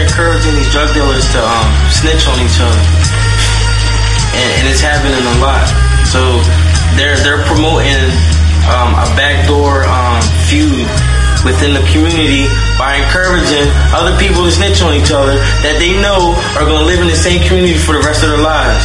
encouraging these drug dealers to snitch on each other, and it's happening a lot. So they're promoting a backdoor feud within the community by encouraging other people to snitch on each other that they know are going to live in the same community for the rest of their lives.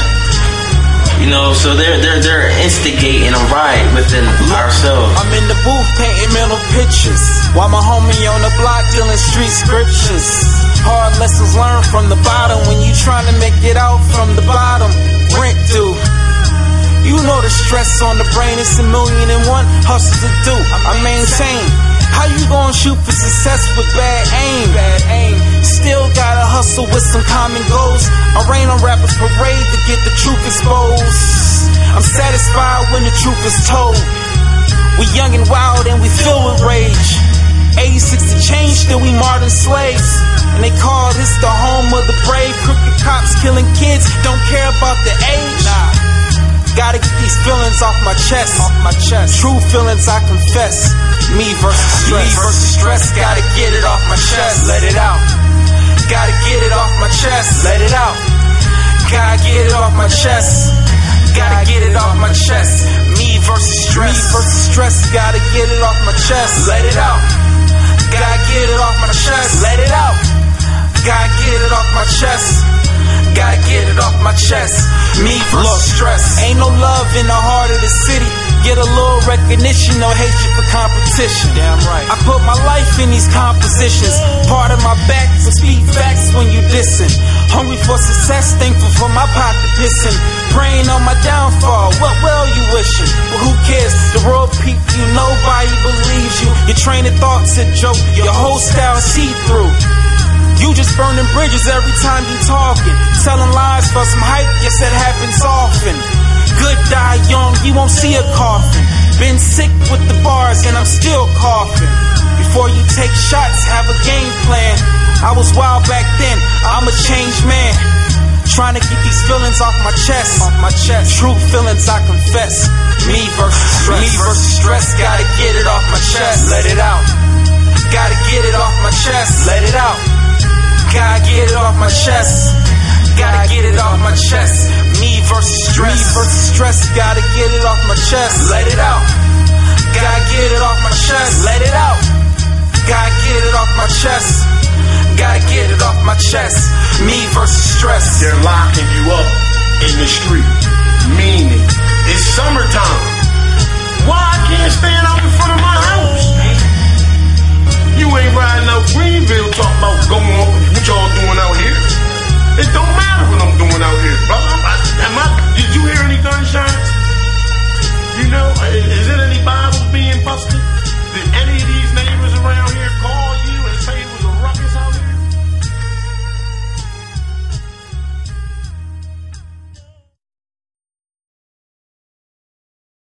You know, so they're instigating a riot within ourselves. I'm in the booth painting mental pictures, while my homie on the block dealing street scriptures. Hard lessons learned from the bottom when you trying to make it out from the bottom. Rent due. You know the stress on the brain, it's 1,000,001 hustles to do. I maintain. How you gonna shoot for success with bad aim? Still gotta hustle with some common goals. I rain on rappers parade to get the truth exposed. I'm satisfied when the truth is told. We young and wild and we filled with rage. 86 to change, still we modern slaves. And they call this the home of the brave. Crooked cops killing kids, don't care about the age. Gotta get these feelings off my chest. True feelings I confess. Me versus stress. Gotta get it off my chest. Let it out. Gotta get it off my chest. Let it out. Gotta get it off my chest. Gotta get it off my chest. Me versus stress. Gotta get it off my chest. Let it out. Gotta get it off my chest. Let it out. Gotta get it off my chest. Gotta get it off my chest. Me versus stress. Ain't no love in the heart of the city. Get a little recognition, no hatred for competition. Damn right. I put my life in these compositions. Part of my back for speed facts when you dissing. Hungry for success, thankful for my pot to pissing. Praying on my downfall, what well you wishing? Well, who cares? The world peep you, nobody believes you. Your train of thoughts a joke, your whole style see-through. You just burning bridges every time you talking. Telling lies for some hype, yes that happens often. Good die young, you won't see a coffin. Been sick with the bars and I'm still coughing. Before you take shots, have a game plan. I was wild back then, I'm a changed man. Trying to get these feelings off my chest. True feelings I confess. Me versus stress. Gotta get it off my chest. Let it out. Gotta get it off my chest. Let it out. Gotta get it off my chest. Gotta get it off my chest. Me versus stress. Gotta get it off my chest. Let it out. Gotta get it off my chest. Let it out. Gotta get it off my chest. Gotta get it off my chest. Me versus stress. They're locking you up in the street. Meaning, it's summertime. Why I can't stand out in front of my house? You ain't riding out Greenville talking about